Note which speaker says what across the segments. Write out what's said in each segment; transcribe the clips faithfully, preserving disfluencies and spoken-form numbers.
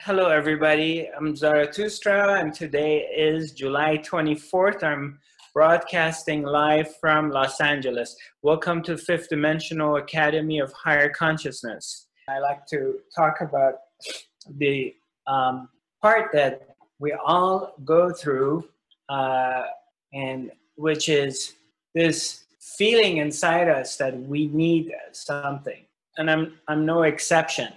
Speaker 1: Hello, everybody. I'm Zarathustra, and today is July twenty-fourth. I'm broadcasting live from Los Angeles. Welcome to Fifth Dimensional Academy of Higher Consciousness. I like to talk about the um, part that we all go through, uh, and which is this feeling inside us that we need something, and I'm I'm no exception.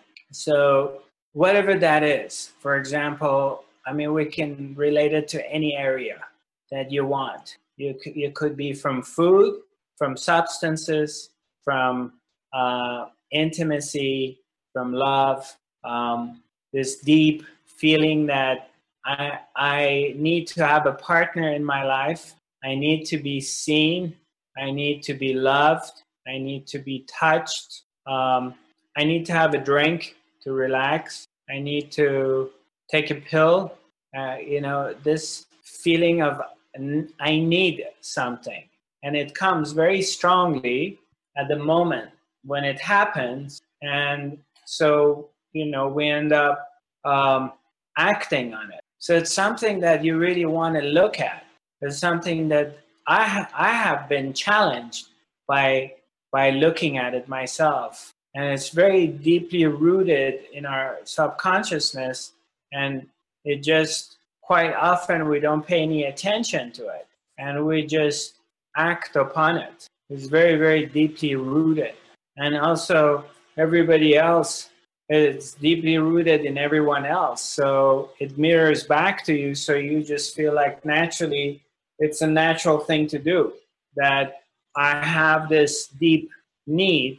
Speaker 1: So whatever that is, for example, I mean, we can relate it to any area that you want. You could, it could be from food, from substances, from uh, intimacy, from love, um, this deep feeling that I, I need to have a partner in my life. I need to be seen. I need to be loved. I need to be touched. Um, I need to have a drink to relax. I need to take a pill. Uh, you know, this feeling of I need something. And it comes very strongly at the moment when it happens. And so, you know, we end up um, acting on it. So it's something that you really want to look at. It's something that I, ha- I have been challenged by, by looking at it myself. And it's very deeply rooted in our subconsciousness, and it just quite often we don't pay any attention to it, and we just act upon it. It's very, very deeply rooted. And also everybody else is deeply rooted in everyone else. So it mirrors back to you. So you just feel like naturally it's a natural thing to do, that I have this deep need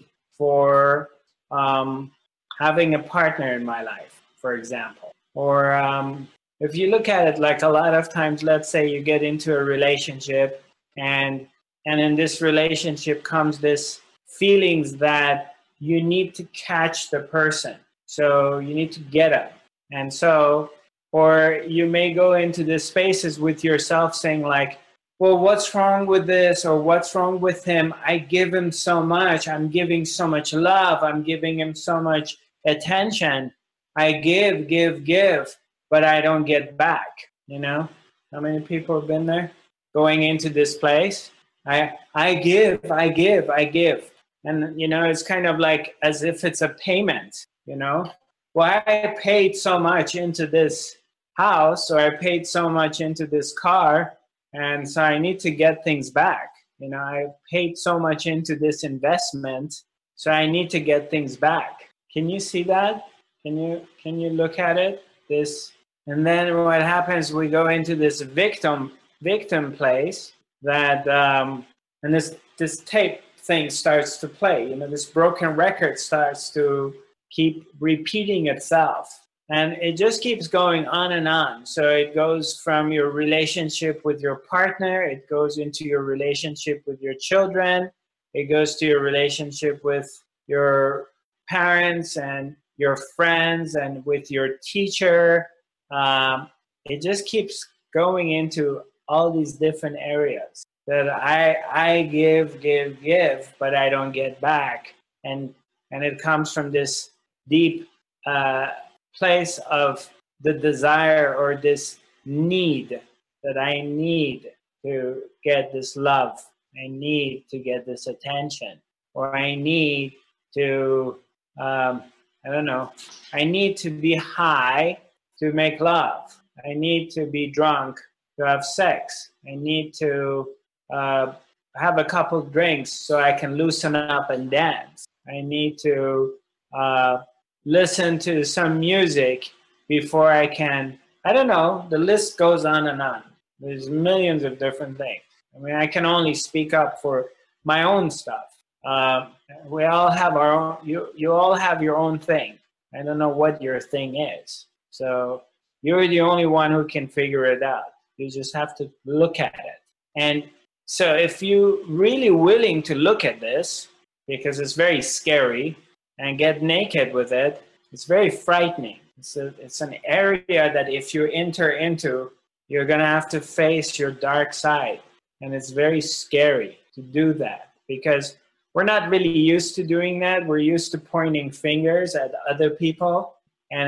Speaker 1: for um, having a partner in my life, for example. Or um, if you look at it, like a lot of times, let's say you get into a relationship, and and in this relationship comes this feelings that you need to catch the person. So you need to get them. And so, or you may go into the spaces with yourself saying like, well, what's wrong with this, or what's wrong with him? I give him so much. I'm giving so much love. I'm giving him so much attention. I give, give, give, but I don't get back. You know, how many people have been there going into this place? I, I give, I give, I give. And, you know, it's kind of like as if it's a payment, you know. Well, I paid so much into this house, or I paid so much into this car, and so I need to get things back. You know, I paid so much into this investment, so I need to get things back. Can you see that? Can you can you look at it? This, and then what happens? We go into this victim victim place that, um, and this this tape thing starts to play. You know, this broken record starts to keep repeating itself. And it just keeps going on and on. So it goes from your relationship with your partner, it goes into your relationship with your children, it goes to your relationship with your parents and your friends and with your teacher. Um, it just keeps going into all these different areas that I I give, give, give, but I don't get back. And and it comes from this deep uh, place of the desire or this need that I need to get this love. I need to get this attention, or I need to, um, I don't know, I need to be high to make love. I need to be drunk to have sex. I need to uh, have a couple drinks so I can loosen up and dance. I need to uh, listen to some music before I can, I don't know, the list goes on and on. There's millions of different things. I mean, I can only speak up for my own stuff. Uh, we all have our own, you, you all have your own thing. I don't know what your thing is. So you're the only one who can figure it out. You just have to look at it. And so if you're really willing to look at this, because it's very scary, and get naked with it, it's very frightening. It's, a, it's an area that if you enter into, you're going to have to face your dark side. And it's very scary to do that, because we're not really used to doing that. We're used to pointing fingers at other people, and it's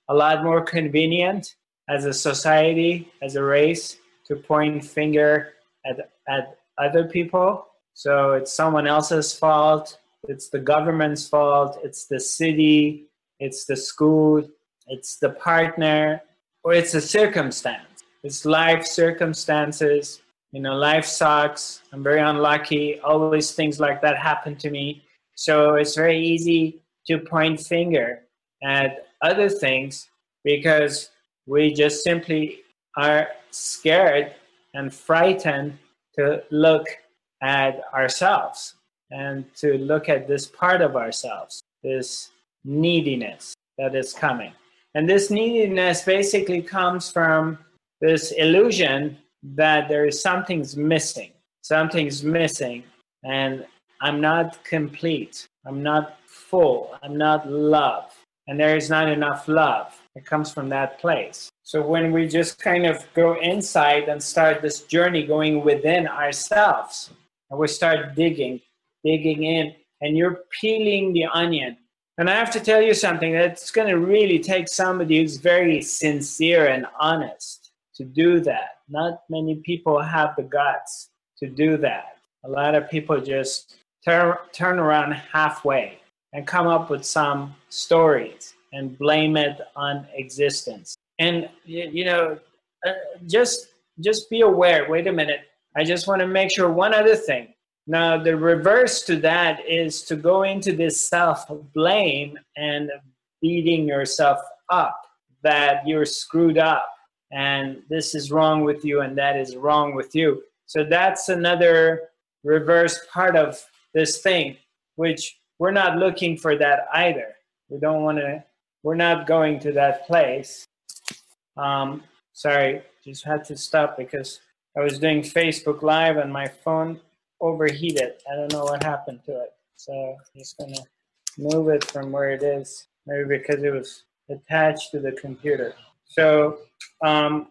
Speaker 1: a lot more convenient as a society, as a race, to point finger at, at other people. So it's someone else's fault, it's the government's fault, it's the city, it's the school, it's the partner, or it's a circumstance. It's life circumstances. You know, life sucks. I'm very unlucky. Always things like that happen to me. So it's very easy to point finger at other things because we just simply are scared and frightened to look at ourselves and to look at this part of ourselves, this neediness that is coming. And this neediness basically comes from this illusion that there is something's missing. Something's missing, and I'm not complete. I'm not full. I'm not love. And there is not enough love. It comes from that place. So when we just kind of go inside and start this journey going within ourselves, and we start digging, digging in, and you're peeling the onion. And I have to tell you something, that's going to really take somebody who's very sincere and honest to do that. Not many people have the guts to do that. A lot of people just turn, turn around halfway and come up with some stories and blame it on existence. And, you know, uh, just, just be aware, wait a minute, I just want to make sure one other thing. Now, the reverse to that is to go into this self-blame and beating yourself up that you're screwed up and this is wrong with you and that is wrong with you. So that's another reverse part of this thing, which we're not looking for that either. We don't want to, we're not going to that place. Um, sorry, just had to stop because I was doing Facebook Live and my phone overheated. I don't know what happened to it. So I'm just going to move it from where it is, maybe because it was attached to the computer. So um,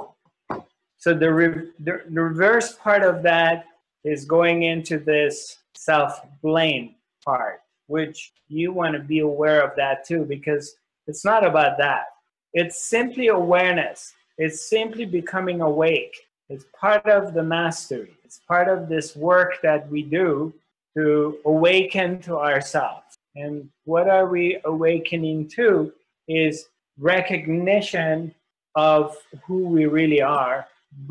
Speaker 1: so the, re the, the reverse part of that is going into this self-blame part, which you want to be aware of that too, because it's not about that. It's simply awareness. It's simply becoming awake. It's part of the mastery. It's part of this work that we do to awaken to ourselves. And what are we awakening to is recognition of who we really are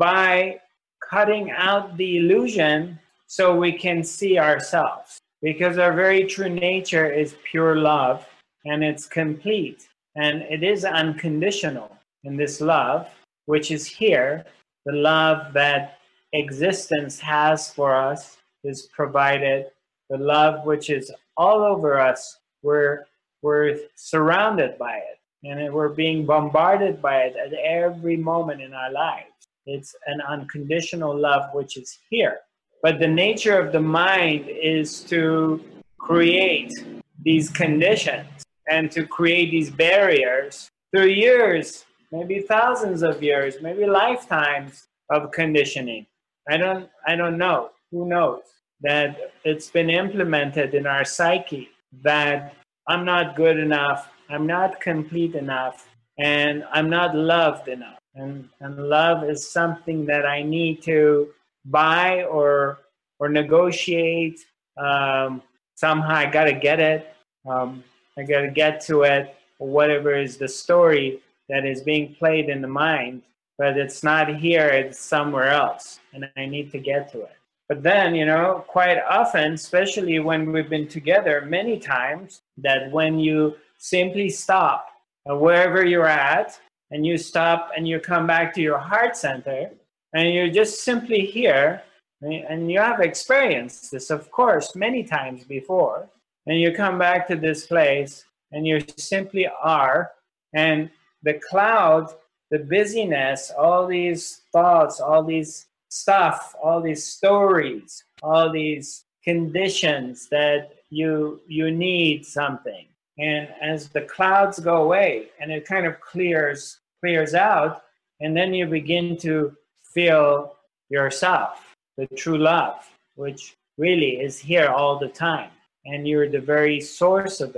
Speaker 1: by cutting out the illusion so we can see ourselves. Because our very true nature is pure love, and it's complete, and it is unconditional in this love, which is here. The love that existence has for us is provided. The love which is all over us, we're, we're surrounded by it. And we're being bombarded by it at every moment in our lives. It's an unconditional love which is here. But the nature of the mind is to create these conditions and to create these barriers through years, maybe thousands of years, maybe lifetimes of conditioning. I don't, I don't know. Who knows? That it's been implemented in our psyche that I'm not good enough, I'm not complete enough, and I'm not loved enough. And, and love is something that I need to buy or, or negotiate. Um, somehow I got to get it. Um, I got to get to it, or whatever is the story that is being played in the mind. But it's not here, it's somewhere else, and I need to get to it. But then, you know, quite often, especially when we've been together many times, that when you simply stop uh, wherever you're at, and you stop and you come back to your heart center, and you're just simply here, and you have experienced this, of course, many times before, and you come back to this place, and you simply are, and the cloud, the busyness, all these thoughts, all these stuff, all these stories, all these conditions that you you need something. And as the clouds go away and it kind of clears clears out, and then you begin to feel yourself, the true love, which really is here all the time. And you're the very source of it.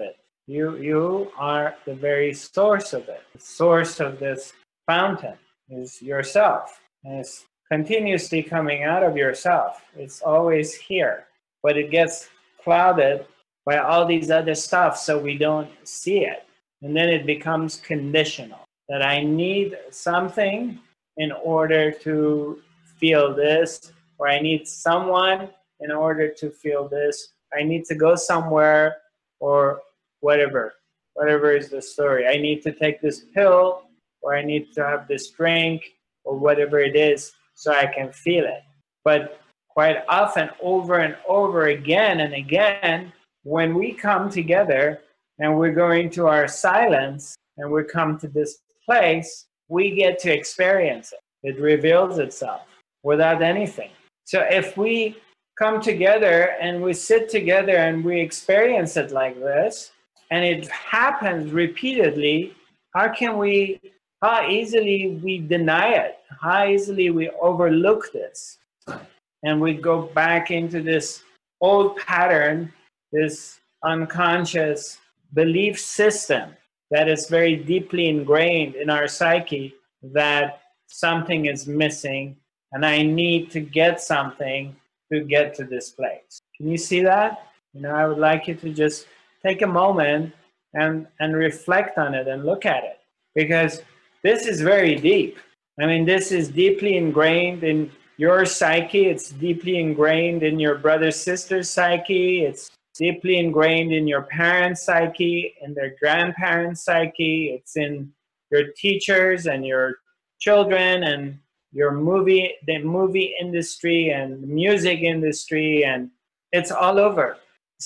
Speaker 1: You, you are the very source of it. The source of this fountain is yourself. And it's continuously coming out of yourself. It's always here. But it gets clouded by all these other stuff, so we don't see it. And then it becomes conditional. That I need something in order to feel this, or I need someone in order to feel this. I need to go somewhere, or whatever. Whatever is the story. I need to take this pill, or I need to have this drink, or whatever it is, so I can feel it. But quite often, over and over again and again, when we come together and we're going to our silence and we come to this place, we get to experience it. It reveals itself without anything. So if we come together and we sit together and we experience it like this, and it happens repeatedly, how can we, how easily we deny it? How easily we overlook this? And we go back into this old pattern, this unconscious belief system that is very deeply ingrained in our psyche, that something is missing and I need to get something to get to this place. Can you see that? You know, I would like you to just take a moment and, and reflect on it and look at it, because this is very deep. I mean, this is deeply ingrained in your psyche. It's deeply ingrained in your brother, sister's psyche. It's deeply ingrained in your parents' psyche, in their grandparents' psyche. It's in your teachers and your children and your movie, the movie industry and the music industry, and it's all over.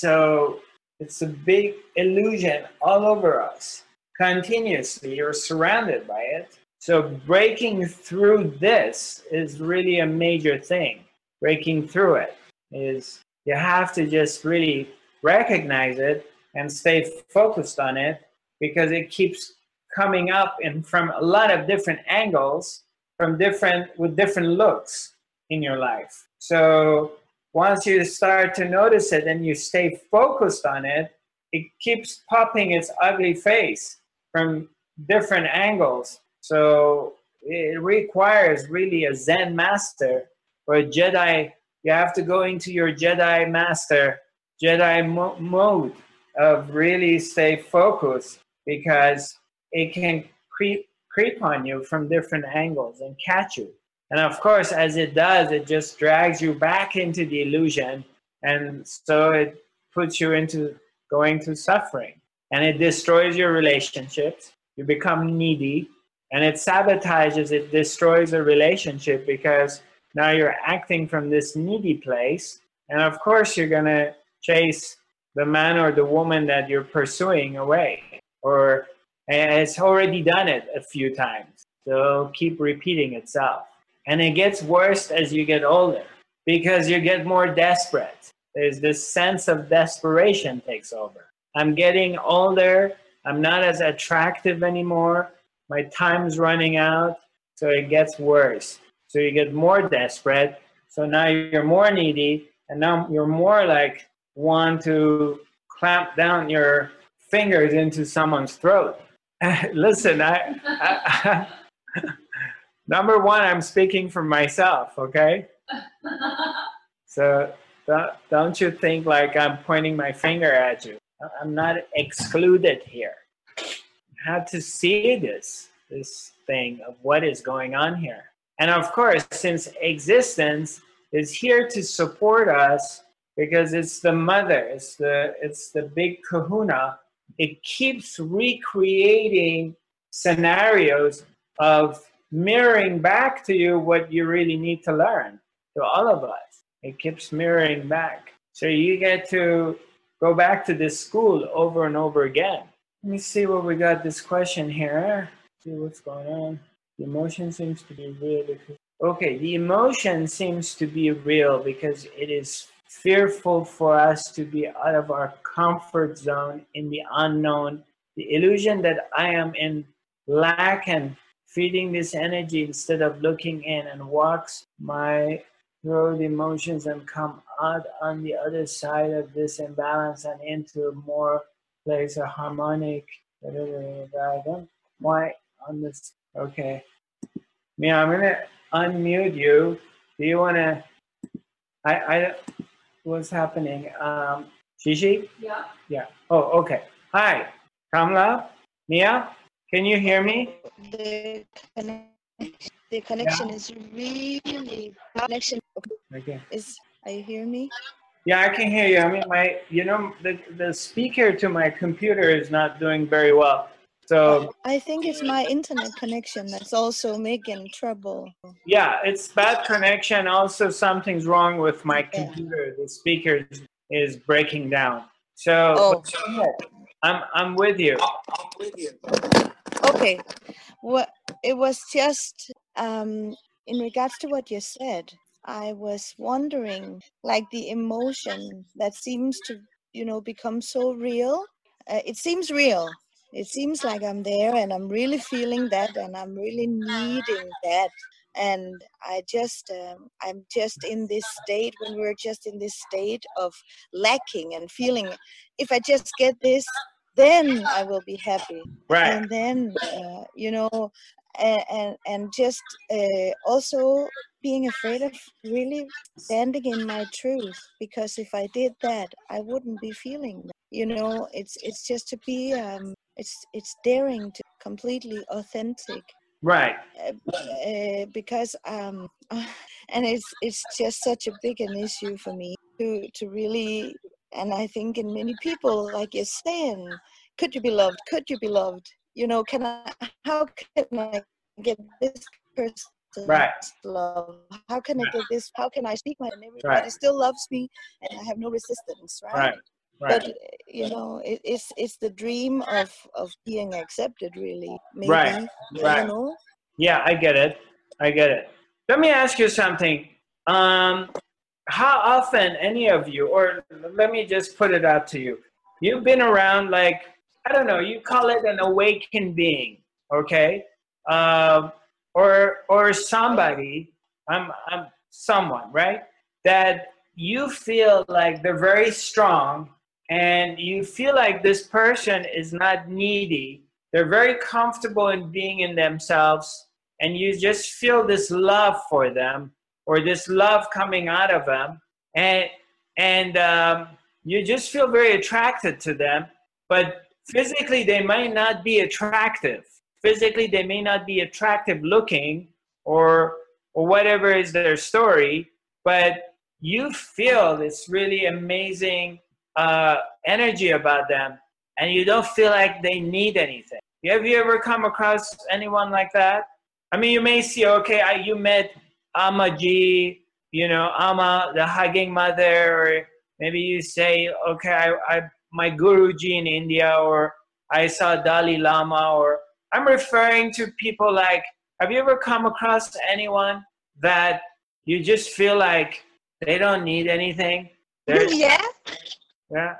Speaker 1: So it's a big illusion all over us. Continuously, you're surrounded by it. So breaking through this is really a major thing. Breaking through it is, you have to just really recognize it and stay focused on it, because it keeps coming up in from a lot of different angles, from different with different looks in your life. So once you start to notice it and you stay focused on it, it keeps popping its ugly face from different angles. So it requires really a Zen master or a Jedi. You have to go into your Jedi master, Jedi mo mode of really stay focused, because it can creep creep on you from different angles and catch you. And of course, as it does, it just drags you back into the illusion, and so it puts you into going through suffering, and it destroys your relationships. You become needy, and it sabotages, it destroys a relationship, because now you're acting from this needy place, and of course you're gonna chase the man or the woman that you're pursuing away, or it's already done it a few times, so keep repeating itself. And it gets worse as you get older, because you get more desperate. There's this sense of desperation takes over. I'm getting older, I'm not as attractive anymore, my time's running out, so it gets worse. So you get more desperate, so now you're more needy, and now you're more like want to clamp down your fingers into someone's throat. Listen, I, I, I number one, I'm speaking for myself, okay? So don't, don't you think like I'm pointing my finger at you. I'm not excluded here. I had to see this, this thing of what is going on here. And of course, since existence is here to support us, because it's the mother, it's the, it's the big kahuna, it keeps recreating scenarios of mirroring back to you what you really need to learn, to all of us. It keeps mirroring back. So you get to go back to this school over and over again. Let me see what we got this question here. See what's going on. The emotion seems to be real. Because, okay, the emotion seems to be real because it is fearful for us to be out of our comfort zone in the unknown. The illusion that I am in lack and feeding this energy instead of looking in, and walks my through the emotions and come out on the other side of this imbalance and into more plays a harmonic. Da, da, da, da, da. I don't quite on this. Okay. Mia, I'm gonna unmute you. Do you wanna? I I. What's happening? Um, Shishi?
Speaker 2: Yeah.
Speaker 1: Yeah. Oh, okay. Hi, Kamla. Mia, can you hear me?
Speaker 2: The connection, the connection
Speaker 1: Yeah.
Speaker 2: is really connection.
Speaker 1: Okay.
Speaker 2: Is are you hearing me?
Speaker 1: Yeah, I can hear you. I mean, my, you know, the, the speaker to my computer is not doing very well. So,
Speaker 2: I think it's my internet connection that's also making trouble.
Speaker 1: yeah, it's bad connection. Also, something's wrong with my
Speaker 2: Yeah.
Speaker 1: computer. The speaker is breaking down. So,
Speaker 2: Oh.
Speaker 1: but go ahead. I'm, I'm with you.
Speaker 2: Okay. What it was just um, in regards to what you said. I was wondering, like the emotion that seems to, you know, become so real. Uh, it seems real. It seems like I'm there and I'm really feeling that and I'm really needing that. And I just, um, I'm just in this state when we're just in this state of lacking and feeling, if I just get this, then I will be happy.
Speaker 1: Right.
Speaker 2: And then, uh, you know, and, and, and just uh, also being afraid of really standing in my truth, because if I did that, I wouldn't be feeling that. You know, it's it's just to be um, it's it's daring to completely authentic.
Speaker 1: Right.
Speaker 2: Uh, uh, because um, and it's it's just such a big an issue for me to to really, and I think in many people, like you're saying, could you be loved? Could you be loved? You know, can I? How can I get this person's
Speaker 1: Right.
Speaker 2: love? How can I get this? How can I speak my? And everybody
Speaker 1: Right.
Speaker 2: still loves me, and I have no resistance, right?
Speaker 1: Right. Right.
Speaker 2: But you know, it, it's it's the dream of of being accepted, really. Maybe
Speaker 1: Right.
Speaker 2: I
Speaker 1: Right.
Speaker 2: don't know.
Speaker 1: Yeah, I get it. I get it. Let me ask you something. Um, how often any of you, or let me just put it out to you, you've been around, like, I don't know, you call it an awakened being, okay? Um, or or somebody, I'm I'm someone, right? That you feel like they're very strong, and you feel like this person is not needy. They're very comfortable in being in themselves, and you just feel this love for them, or this love coming out of them, and and um, you just feel very attracted to them. But physically, they might not be attractive. Physically, they may not be attractive looking, or or whatever is their story. But you feel this really amazing uh, energy about them, and you don't feel like they need anything. Have you ever come across anyone like that? I mean, you may see, okay, I, you met Amma G, you know, Amma, the hugging mother, or maybe you say, okay, I, I my Guruji in India, or I saw Dalai Lama, or I'm referring to people like, have you ever come across anyone that you just feel like they don't need anything? They're,
Speaker 2: Yeah.
Speaker 1: yeah.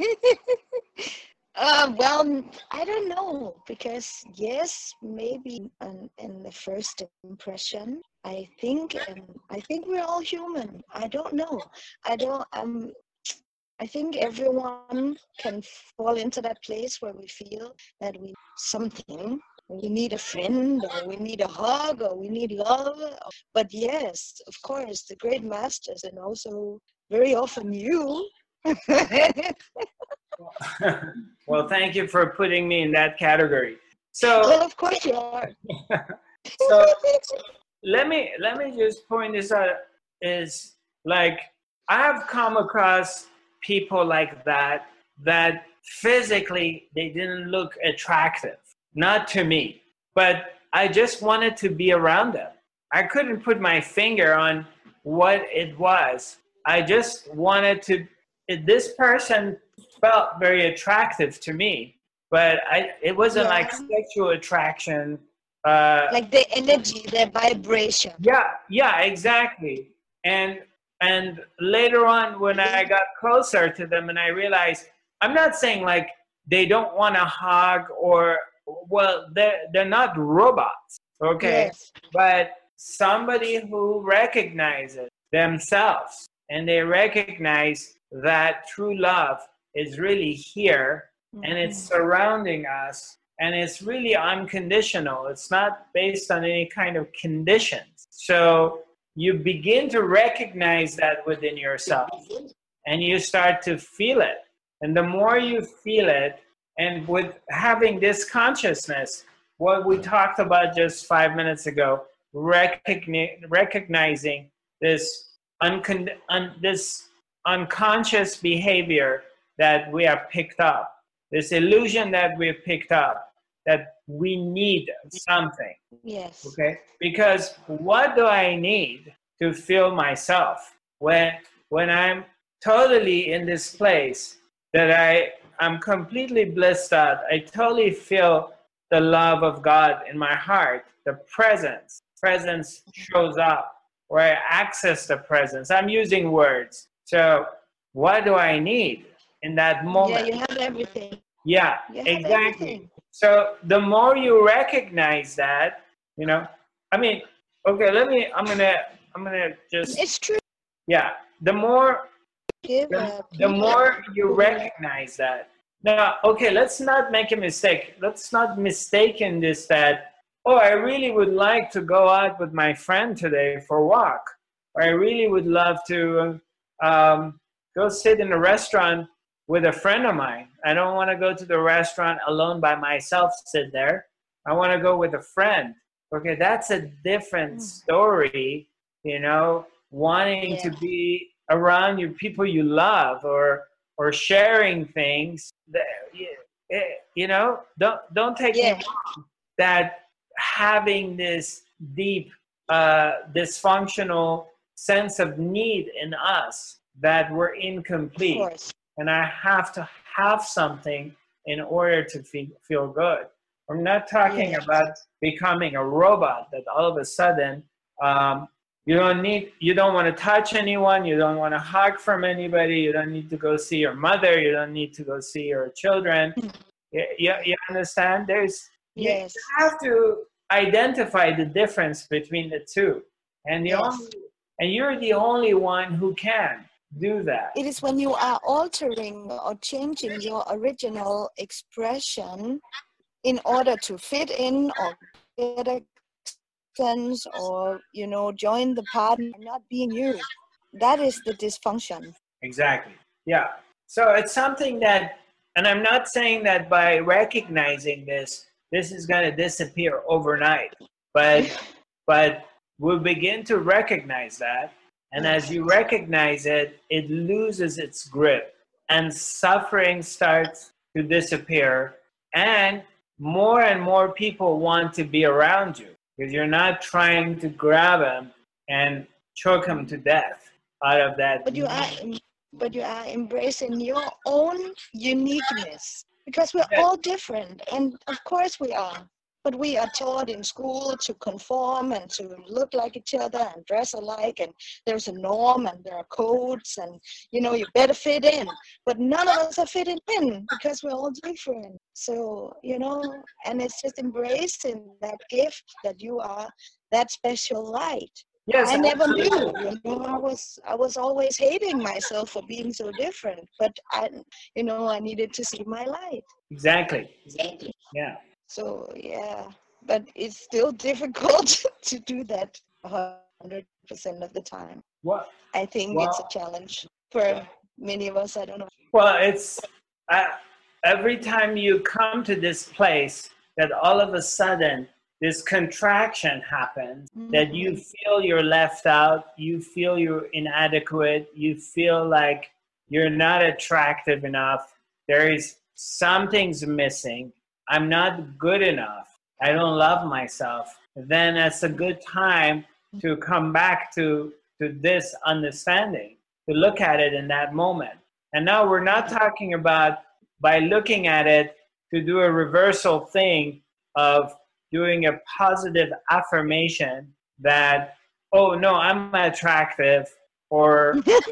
Speaker 2: Uh, well, I don't know, because yes, maybe in, in the first impression, I think um, I think we're all human. I don't know. I don't. Um, I think everyone can fall into that place where we feel that we something. We need a friend, or we need a hug, or we need love. But yes, of course, the great masters, and also very often you.
Speaker 1: Well, thank you for putting me in that category. So,
Speaker 2: Well, of course you are.
Speaker 1: so let me let me just point this out. Is like, I have come across people like that that physically they didn't look attractive, not to me, but I just wanted to be around them. I couldn't put my finger on what it was. I just wanted to. This person felt very attractive to me, but I it wasn't
Speaker 2: Yeah.
Speaker 1: like sexual attraction. Uh,
Speaker 2: Like the energy, the vibration.
Speaker 1: yeah, yeah, exactly. And and later on, when I got closer to them, and I realized, I'm not saying like they don't want to hug, or, well, they're they're not robots, okay?
Speaker 2: Yes.
Speaker 1: But somebody who recognizes themselves, and they recognize that true love is really here, and it's surrounding us, and it's really unconditional. It's not based on any kind of conditions. So you begin to recognize that within yourself, and you start to feel it. And the more you feel it, and with having this consciousness, what we talked about just five minutes ago, recogni- recognizing this, uncon- un- this unconscious behavior that we have picked up, this illusion that we've picked up, that we need something.
Speaker 2: Yes.
Speaker 1: Okay? Because what do I need to feel myself when when I'm totally in this place that I I'm completely blissed out? I totally feel the love of God in my heart, the presence. Presence shows up, or I access the presence. I'm using words. So what do I need in that moment?
Speaker 2: Yeah, you have everything.
Speaker 1: Yeah,
Speaker 2: you have
Speaker 1: exactly.
Speaker 2: Everything.
Speaker 1: So the more you recognize that, you know, I mean, okay, let me, I'm gonna, I'm gonna just.
Speaker 2: It's true.
Speaker 1: Yeah, the more,
Speaker 2: Give
Speaker 1: the, the more you recognize that. Now, okay, let's not make a mistake. Let's not mistake in this that, oh, I really would like to go out with my friend today for a walk. Or I really would love to um, go sit in a restaurant with a friend of mine. I don't want to go to the restaurant alone by myself, sit there. I want to go with a friend. Okay, that's a different story, you know, wanting
Speaker 2: Yeah.
Speaker 1: to be around your people you love, or or sharing things that, you know, don't don't take
Speaker 2: Yeah.
Speaker 1: me wrong, that having this deep uh, dysfunctional sense of need in us, that we're incomplete,
Speaker 2: Of course.
Speaker 1: and I have to have something in order to feel, feel good. I'm not talking
Speaker 2: Yes.
Speaker 1: about becoming a robot that all of a sudden um, you don't need, you don't want to touch anyone, you don't want to hug from anybody, you don't need to go see your mother, you don't need to go see your children. you, you, you understand? There's,
Speaker 2: Yes.
Speaker 1: you have to identify the difference between the two, and the
Speaker 2: Yes.
Speaker 1: only, and you're the only one who can do that.
Speaker 2: It is when you are altering or changing your original expression in order to fit in or get acceptance, or, you know, join the party, not being you. That is the dysfunction.
Speaker 1: Exactly. Yeah. So it's something that, and I'm not saying that by recognizing this, this is going to disappear overnight, but but we'll begin to recognize that. And as you recognize it, it loses its grip, and suffering starts to disappear, and more and more people want to be around you, because you're not trying to grab them and choke them to death out of that.
Speaker 2: But you are, but you are embracing your own uniqueness, because we're
Speaker 1: Yeah.
Speaker 2: all different, and of course we are. But we are taught in school to conform and to look like each other and dress alike, and there's a norm and there are codes, and, you know, you better fit in. But none of us are fitting in because we're all different. So, you know, and it's just embracing that gift that you are that special light.
Speaker 1: Yes,
Speaker 2: I never
Speaker 1: absolutely.
Speaker 2: knew, you know, I was I was always hating myself for being so different, but I, you know, I needed to see my light.
Speaker 1: Exactly. Yeah.
Speaker 2: So yeah, but it's still difficult to do that one hundred percent of the time.
Speaker 1: What?
Speaker 2: I think
Speaker 1: Well,
Speaker 2: it's a challenge for many of us. I don't know.
Speaker 1: Well, it's uh, every time you come to this place that all of a sudden this contraction happens,
Speaker 2: Mm-hmm.
Speaker 1: that you feel you're left out, you feel you're inadequate, you feel like you're not attractive enough, there is something's missing, I'm not good enough, I don't love myself, then it's a good time to come back to, to this understanding, to look at it in that moment. And now we're not talking about, by looking at it, to do a reversal thing of doing a positive affirmation that, oh no, I'm attractive, or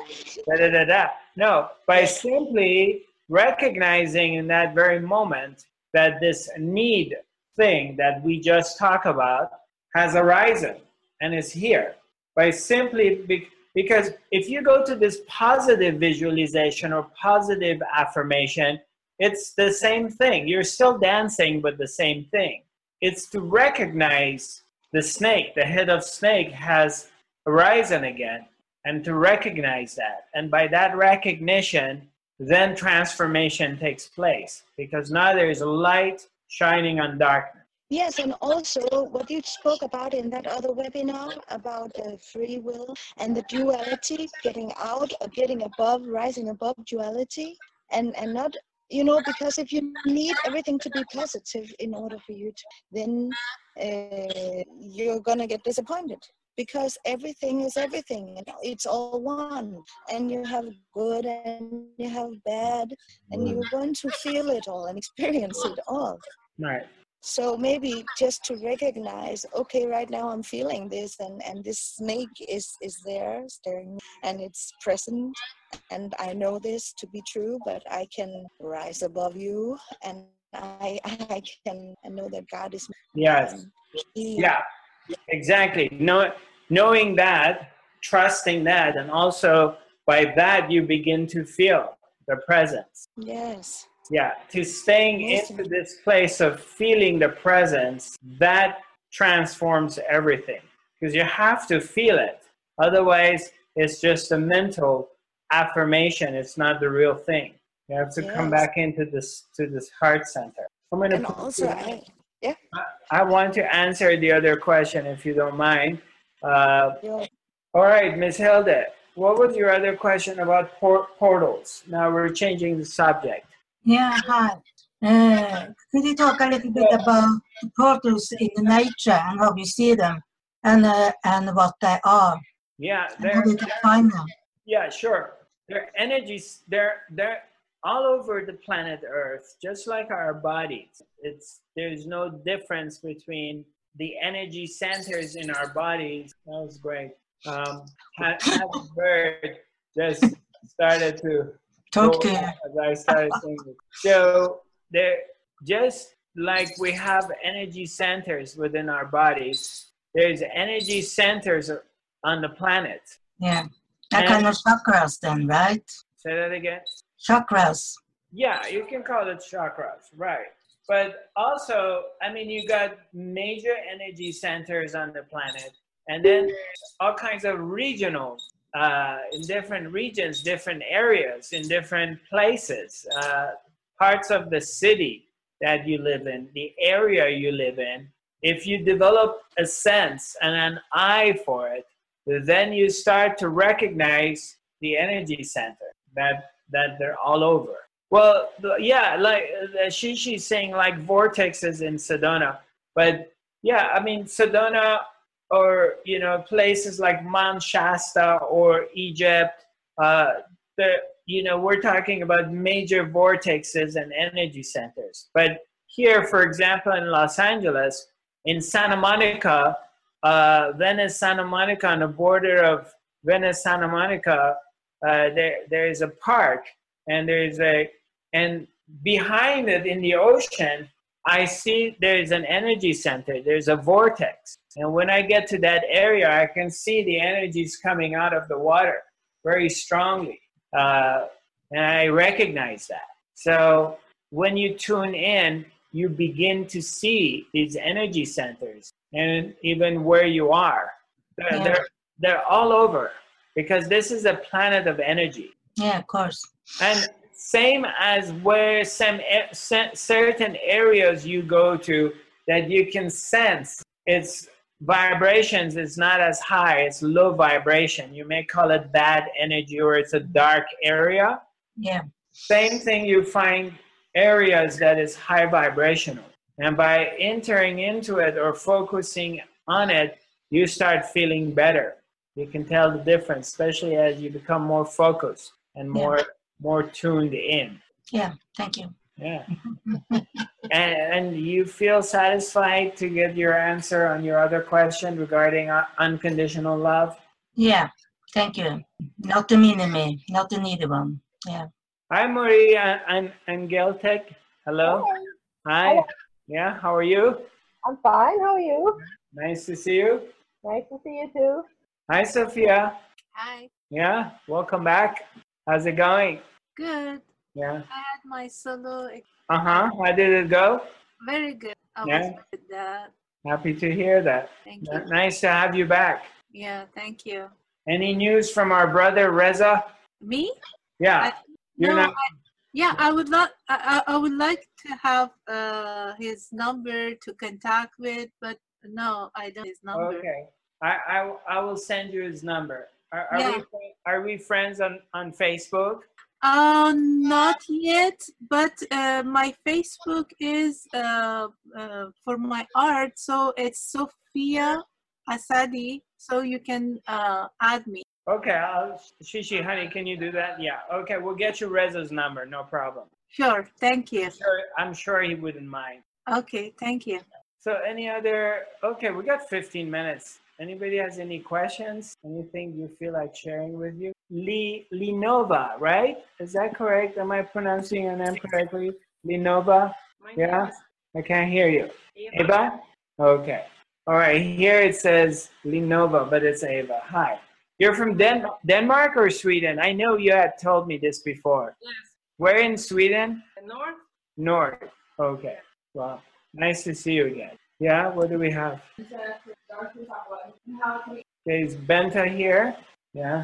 Speaker 1: da da da da. No, by simply recognizing in that very moment that this need thing that we just talked about has arisen and is here. By simply, be, because if you go to this positive visualization or positive affirmation, It's the same thing. You're still dancing with the same thing. It's to recognize the snake, the head of snake has arisen again, and to recognize that. And by that recognition, then transformation takes place, because now there is light shining on darkness.
Speaker 2: Yes, and also what you spoke about in that other webinar about the free will and the duality, getting out, or getting above, rising above duality, and, and not, you know, because if you need everything to be positive in order for you to, then uh, you're going to get disappointed. Because everything is everything, and it's all one, and you have good and you have bad, and you're going to feel it all and experience it all.
Speaker 1: Right.
Speaker 2: So maybe just to recognize, okay, right now I'm feeling this, and, and this snake is, is there staring, and it's present, and I know this to be true, but I can rise above you, and I I can I know that God is.
Speaker 1: Yes.
Speaker 2: Um,
Speaker 1: yeah. Exactly. Know, knowing that, trusting that, and also by that you begin to feel the presence.
Speaker 2: Yes.
Speaker 1: Yeah, to staying
Speaker 2: Amazing.
Speaker 1: into this place of feeling the presence, that transforms everything. Because you have to feel it. Otherwise, it's just a mental affirmation. It's not the real thing. You have to
Speaker 2: Yes.
Speaker 1: come back into this to this heart center. I'm gonna
Speaker 2: And also, I, yeah.
Speaker 1: I want to answer the other question, if you don't mind. Uh,
Speaker 2: Yeah.
Speaker 1: all right, Miz Hilde, what was your other question about por- portals? Now we're changing the subject.
Speaker 3: Yeah, hi. Uh, could you talk a little bit about the portals in the nature and how you see them, and uh, and what they are,
Speaker 1: Yeah,
Speaker 3: and how
Speaker 1: they're,
Speaker 3: we define them?
Speaker 1: yeah, sure. They're energies. They're they're all over the planet Earth, just like our bodies. It's there's no difference between the energy centers in our bodies. That was great. Um, ha- having bird just started to
Speaker 3: Talk
Speaker 1: go
Speaker 3: to you.
Speaker 1: as I started saying it. So they're just like we have energy centers within our bodies. There's energy centers on the planet.
Speaker 3: Yeah, that
Speaker 1: And-
Speaker 3: kind of chakras then, right?
Speaker 1: Say that again.
Speaker 3: Chakras.
Speaker 1: Yeah, you can call it chakras, right? But also, I mean, you got major energy centers on the planet, and then all kinds of regional, uh, in different regions, different areas, in different places, uh, parts of the city that you live in, the area you live in. If you develop a sense and an eye for it, then you start to recognize the energy center, that that they're all over. Well, yeah, like uh, she, she's saying like vortexes in Sedona. But yeah, I mean, Sedona, or, you know, places like Mount Shasta or Egypt, uh, the, you know, we're talking about major vortexes and energy centers. But here, for example, in Los Angeles, in Santa Monica, uh, Venice, Santa Monica, on the border of Venice, Santa Monica, uh, there there is a park, and there's a, and behind it in the ocean, I see there's an energy center. There's a vortex. And when I get to that area, I can see the energies coming out of the water very strongly. Uh, and I recognize that. So when you tune in, you begin to see these energy centers, and even where you are. They're,
Speaker 3: Yeah.
Speaker 1: they're, they're all over, because this is a planet of energy.
Speaker 3: Yeah, of course.
Speaker 1: And same as where some a- cer- certain areas you go to that you can sense its vibrations is not as high, it's low vibration. You may call it bad energy, or it's a dark area.
Speaker 3: Yeah.
Speaker 1: Same thing, you find areas that is high vibrational. And by entering into it or focusing on it, you start feeling better. You can tell the difference, especially as you become more focused and more more tuned in.
Speaker 3: Yeah, thank you.
Speaker 1: Yeah. and, and you feel satisfied to get your answer on your other question regarding uh, unconditional love?
Speaker 3: Yeah, thank you. Not the mini-me, not the needy one. Yeah.
Speaker 1: Hi, Maria and, and Geltek. Hello. Hi.
Speaker 4: Hello.
Speaker 1: Yeah, how are you?
Speaker 4: I'm fine. How are you?
Speaker 1: Nice to see you.
Speaker 4: Nice to see you too.
Speaker 1: Hi, Sophia.
Speaker 5: Hi.
Speaker 1: Yeah, welcome back. How's it going?
Speaker 5: Good.
Speaker 1: Yeah.
Speaker 5: I had my solo.
Speaker 1: Uh-huh. How did it go?
Speaker 5: Very good. I
Speaker 1: Yeah.
Speaker 5: was with that.
Speaker 1: Happy to hear that.
Speaker 5: Thank you.
Speaker 1: Nice to have you back.
Speaker 5: Yeah, thank you.
Speaker 1: Any news from our brother Reza?
Speaker 5: Me?
Speaker 1: Yeah.
Speaker 5: I,
Speaker 1: You're
Speaker 5: no,
Speaker 1: not.
Speaker 5: I, yeah, I would not. I, I I would like to have uh his number to contact with, but no, I don't have his number.
Speaker 1: Okay. I, I I will send you his number. Are, are
Speaker 5: Yeah.
Speaker 1: we are we friends on on Facebook?
Speaker 5: Uh, not yet, but uh, my Facebook is uh, uh, for my art, so it's Sophia Asadi, so you can uh, add me.
Speaker 1: Okay. I'll, Shishi, honey, can you do that? Yeah. Okay. We'll get you Reza's number. No problem.
Speaker 5: Sure, thank you.
Speaker 1: Sure. I'm sure he wouldn't mind.
Speaker 5: Okay, thank you.
Speaker 1: So any other? Okay. We got fifteen minutes. Anybody has any questions? Anything you feel like sharing with you? Li Linova, right? Is that correct? Am I pronouncing your name correctly? Linova? Yeah? I can't hear you. Eva? Okay. All right. Here it says Linova, but it's Eva. Hi. You're from Den Denmark or Sweden? I know you had told me this before.
Speaker 6: Yes.
Speaker 1: Where in Sweden?
Speaker 6: The north?
Speaker 1: North. Okay. Well, nice to see you again. Yeah? What do we have? Is Benta here? Yeah.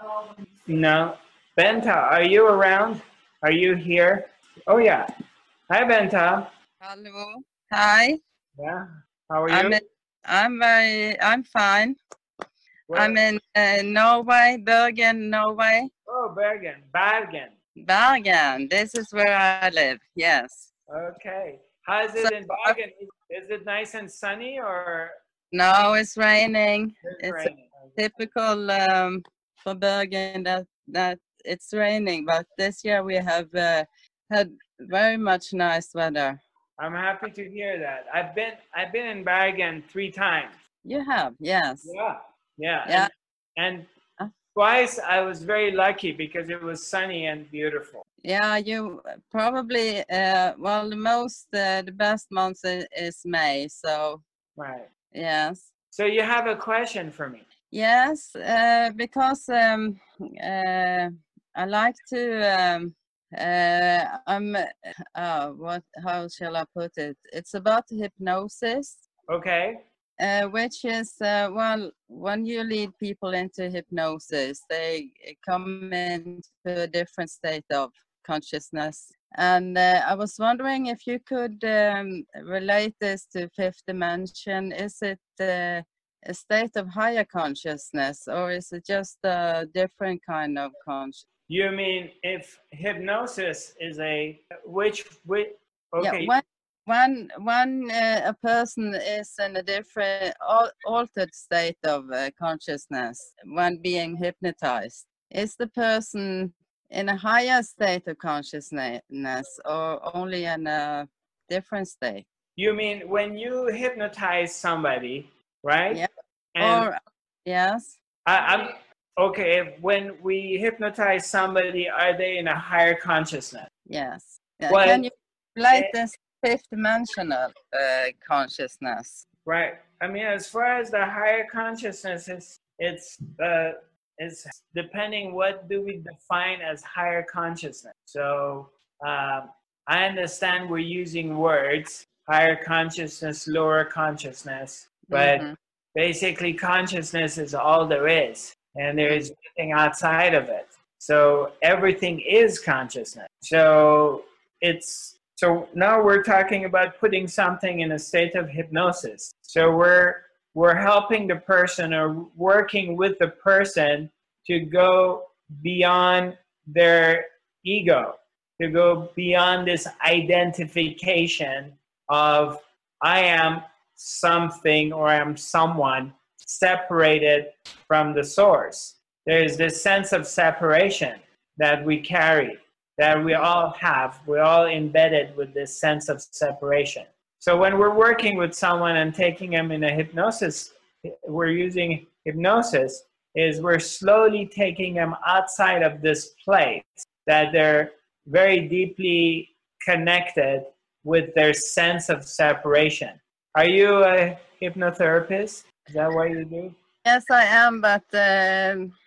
Speaker 1: No. Benta, are you around? Are you here? Oh yeah. Hi Benta.
Speaker 7: Hello. Hi.
Speaker 1: Yeah. How are you?
Speaker 7: I'm in, I'm very I'm fine.
Speaker 1: Where?
Speaker 7: I'm in uh, Norway, Bergen, Norway.
Speaker 1: Oh, Bergen. Bergen.
Speaker 7: Bergen. This is where I live. Yes.
Speaker 1: Okay. How's it
Speaker 7: So-
Speaker 1: in Bergen? Is, is it nice and sunny or
Speaker 7: No, it's raining.
Speaker 1: is it
Speaker 7: It's
Speaker 1: raining?
Speaker 7: typical um, for Bergen that that it's raining, but this year we have uh, had very much nice weather.
Speaker 1: I'm happy to hear that. I've been I've been in Bergen three times.
Speaker 7: You have, yes.
Speaker 1: Yeah. Yeah.
Speaker 7: Yeah.
Speaker 1: And, and
Speaker 7: Uh.
Speaker 1: twice I was very lucky because it was sunny and beautiful.
Speaker 7: Yeah, you probably uh, well the most uh, the best month i- is May, so
Speaker 1: Right.
Speaker 7: yes.
Speaker 1: So you have a question for me.
Speaker 7: Yes, uh, because um, uh, I like to. Um, uh, I'm. Uh, what? How shall I put it? It's about hypnosis,
Speaker 1: Okay.
Speaker 7: uh, which is uh, well, when you lead people into hypnosis, they come into a different state of consciousness. And uh, I was wondering if you could um, relate this to fifth dimension. Is it uh, a state of higher consciousness, or is it just a different kind of consciousness?
Speaker 1: You mean if hypnosis is a which which okay
Speaker 7: Yeah, when when when uh, a person is in a different al- altered state of uh, consciousness when being hypnotized, is the person in a higher state of consciousness or only in a different state?
Speaker 1: you mean when you hypnotize somebody, right?
Speaker 7: Yeah.
Speaker 1: And
Speaker 7: Or yes,
Speaker 1: I, I'm okay. If when we hypnotize somebody, are they in a higher consciousness?
Speaker 7: yes. Yeah,
Speaker 1: Well,
Speaker 7: can you relate
Speaker 1: eh,
Speaker 7: this fifth dimensional uh, consciousness?
Speaker 1: Right. I mean, as far as the higher consciousness is, it's uh, it's depending what do we define as higher consciousness. So um, I understand we're using words, higher consciousness, lower consciousness, but
Speaker 7: Mhm.
Speaker 1: basically consciousness is all there is, and there is nothing outside of it. So everything is consciousness. So it's so now we're talking about putting something in a state of hypnosis. So we're we're helping the person or working with the person to go beyond their ego, to go beyond this identification of I am something or I'm someone separated from the source. There is this sense of separation that we carry, that we all have. We're all embedded with this sense of separation. So when we're working with someone and taking them in a hypnosis, we're using hypnosis, is we're slowly taking them outside of this place that they're very deeply connected with their sense of separation. Are you a hypnotherapist? Is that what you do?
Speaker 7: Yes, I am, but um,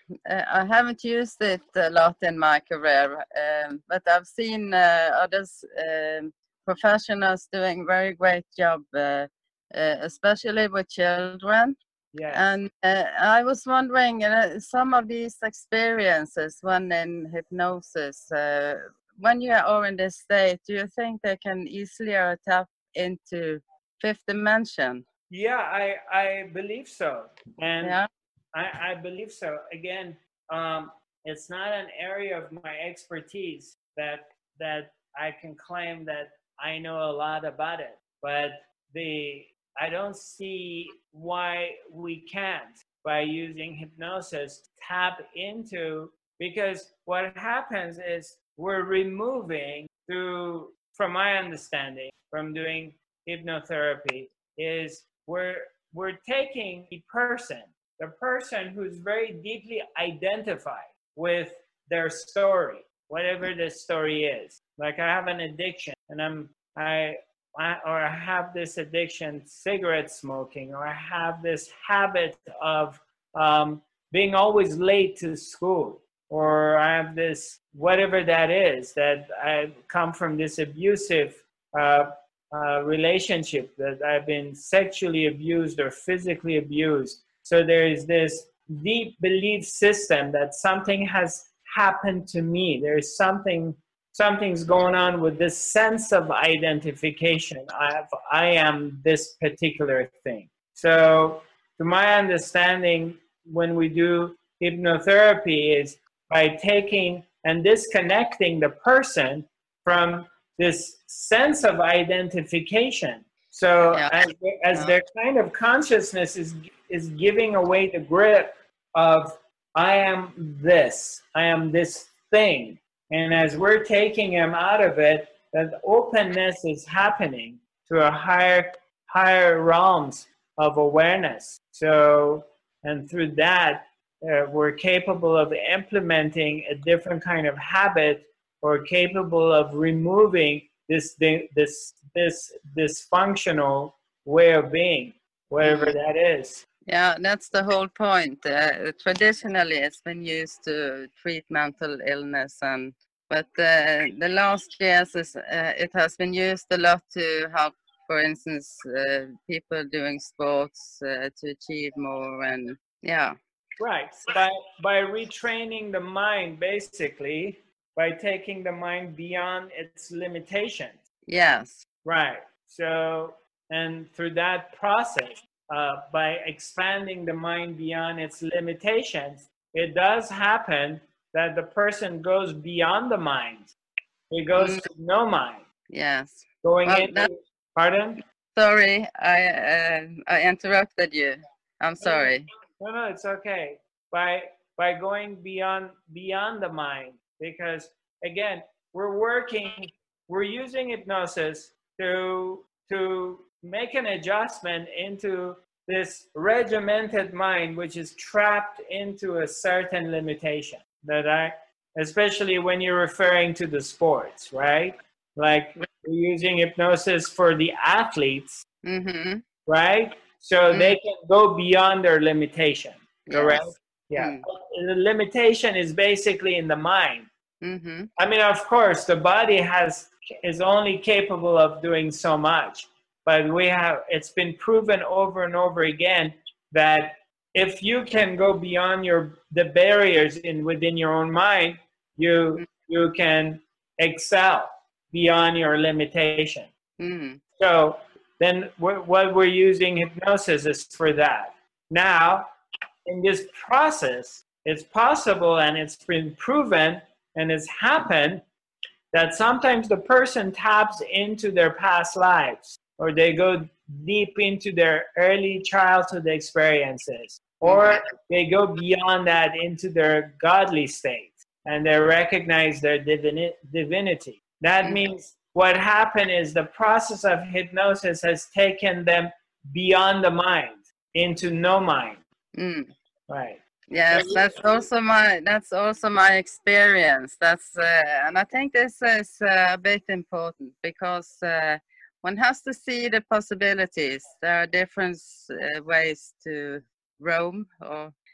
Speaker 7: uh, I haven't used it a lot in my career, um, but I've seen uh, others, um, professionals doing very great job, uh, uh, especially with children.
Speaker 1: Yes.
Speaker 7: And uh, I was wondering, uh, some of these experiences when in hypnosis, uh, when you are in this state, do you think they can easily tap into fifth dimension?
Speaker 1: Yeah, I, I believe so. And
Speaker 7: Yeah.
Speaker 1: I, I believe so. Again, um, it's not an area of my expertise that that I can claim that I know a lot about it. But the I don't see why we can't, by using hypnosis, tap into, because what happens is we're removing, through, from my understanding, from doing hypnotherapy, is we're we're taking the person, the person who's very deeply identified with their story, whatever the story is. Like I have an addiction, and I'm I, I or I have this addiction, cigarette smoking, or I have this habit of um, being always late to school, or I have this whatever that is, that I come from this abusive uh, uh, relationship, that I've been sexually abused or physically abused. So there is this deep belief system that something has happened to me. There's something, something's going on with this sense of identification. I have, I am this particular thing. So to my understanding, when we do hypnotherapy, is by taking and disconnecting the person from this sense of identification. So
Speaker 7: Yeah.
Speaker 1: as, as
Speaker 7: Yeah.
Speaker 1: their kind of consciousness is is giving away the grip of I am this, I am this thing. And as we're taking them out of it, that openness is happening to a higher, higher realms of awareness. So, and through that, uh, we're capable of implementing a different kind of habit, or capable of removing this, this, this dysfunctional way of being, whatever
Speaker 7: Mm.
Speaker 1: that is.
Speaker 7: Yeah, that's the whole point. Uh, traditionally, it's been used to treat mental illness, and but uh, the last years is, uh, it has been used a lot to help, for instance, uh, people doing sports uh, to achieve more, and yeah.
Speaker 1: Right. By by retraining the mind, basically, by taking the mind beyond its limitations.
Speaker 7: Yes.
Speaker 1: Right. So, and through that process, uh, by expanding the mind beyond its limitations, it does happen that the person goes beyond the mind. It goes
Speaker 7: Mm.
Speaker 1: to no mind.
Speaker 7: Yes.
Speaker 1: Going
Speaker 7: Well,
Speaker 1: into,
Speaker 7: that-
Speaker 1: pardon?
Speaker 7: Sorry, I uh, I interrupted you. I'm sorry.
Speaker 1: No, no, it's okay. By by going beyond beyond the mind, because again, we're working, we're using hypnosis to to make an adjustment into this regimented mind, which is trapped into a certain limitation. That I, especially when you're referring to the sports, right? Like we're using hypnosis for the athletes,
Speaker 7: Mm-hmm.
Speaker 1: right? So
Speaker 7: Mm.
Speaker 1: they can go beyond their limitation, correct?
Speaker 7: Yes.
Speaker 1: Yeah.
Speaker 7: Mm.
Speaker 1: The limitation is basically in the mind.
Speaker 7: Mm-hmm.
Speaker 1: I mean, of course, the body has is only capable of doing so much, but we have, it's been proven over and over again that if you can go beyond your the barriers in within your own mind, you you can excel beyond your limitation.
Speaker 7: Mm.
Speaker 1: So then what we're using hypnosis is for that. Now, in this process, it's possible, and it's been proven, and it's happened, that sometimes the person taps into their past lives, or they go deep into their early childhood experiences, or they go beyond that into their godly state, and they recognize their divini- divinity. That
Speaker 7: Mhm.
Speaker 1: means what happened is the process of hypnosis has taken them beyond the mind, into no mind.
Speaker 7: Mm.
Speaker 1: Right.
Speaker 7: Yes, that's also my that's also my experience. That's uh, and I think this is uh, a bit important, because uh, one has to see the possibilities. There are different uh, ways to roam, or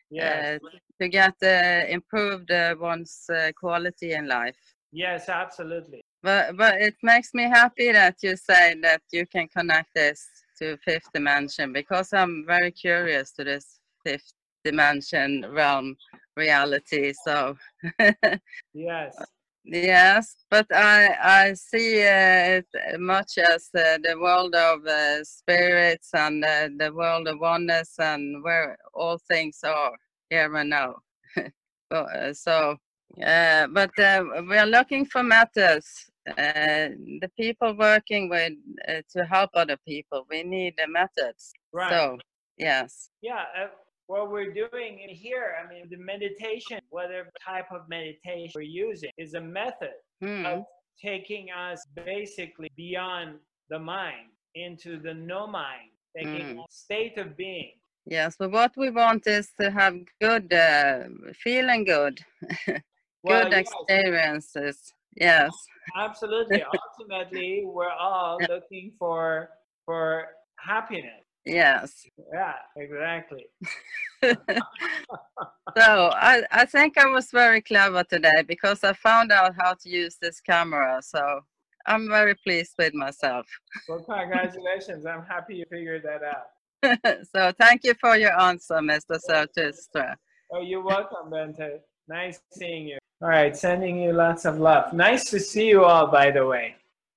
Speaker 1: Yes.
Speaker 7: uh, to get uh, improved uh, one's uh, quality in life.
Speaker 1: Yes, absolutely.
Speaker 7: But but it makes me happy that you say that you can connect this to fifth dimension, because I'm very curious to this fifth dimension realm reality. So
Speaker 1: Yes.
Speaker 7: yes, but I I see uh, it much as uh, the world of uh, spirits and uh, the world of oneness, and where all things are here and now. Well, uh, so, uh, but uh, we are looking for methods. Uh, the people working with uh, to help other people, we need the methods.
Speaker 1: Right.
Speaker 7: So, yes.
Speaker 1: Yeah. Uh, what we're doing in here, I mean, the meditation, whatever type of meditation we're using, is a method
Speaker 7: Hmm.
Speaker 1: of taking us basically beyond the mind into the no mind, taking
Speaker 7: Mm.
Speaker 1: a state of being.
Speaker 7: Yes, but what we want is to have good, uh, feeling good,
Speaker 1: Well,
Speaker 7: good
Speaker 1: yes,
Speaker 7: experiences. Yes.
Speaker 1: absolutely. Ultimately, we're all looking for for happiness.
Speaker 7: Yes.
Speaker 1: Yeah, exactly.
Speaker 7: So I, I think I was very clever today because I found out how to use this camera. So I'm very pleased with myself.
Speaker 1: Well, congratulations. I'm happy you figured that out.
Speaker 7: So thank you for your answer, Mister Zarathustra.
Speaker 1: Oh, you're welcome, Bente. Nice seeing you. All right, sending you lots of love. Nice to see you all, by the way.